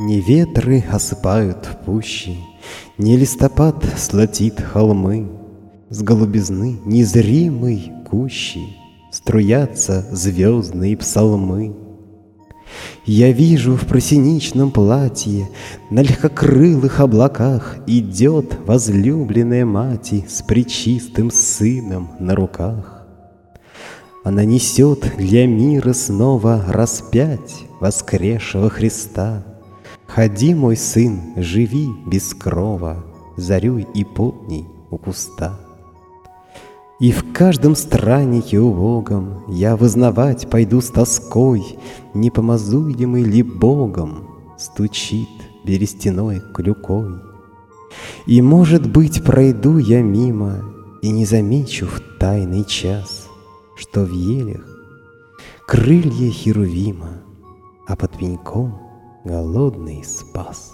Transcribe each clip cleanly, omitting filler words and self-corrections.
Не ветры осыпают пущи, не листопад слотит холмы, с голубизны незримой кущи струятся звездные псалмы. Я вижу в просеничном платье на легкокрылых облаках идет возлюбленная мати с пречистым сыном на руках. Она несет для мира снова распять воскресшего Христа. Ходи, мой сын, живи без крова, зарей и полдней у куста. И в каждом страннике убогом я вызнавать пойду с тоской, не помазуемый ли Богом стучит берестяной клюкой. И, может быть, пройду я мимо и не замечу в тайный час, что в елях крылья Херувима, а под пеньком голодный спас.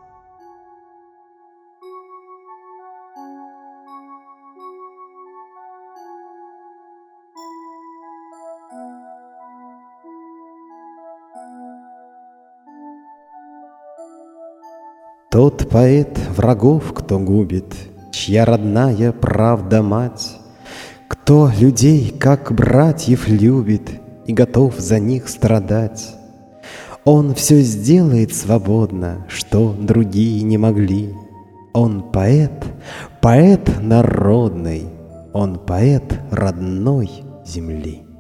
Тот поэт врагов, кто губит, чья родная правда мать, кто людей, как братьев, любит и готов за них страдать. Он все сделает свободно, что другие не могли. Он поэт, поэт народный, он поэт родной земли.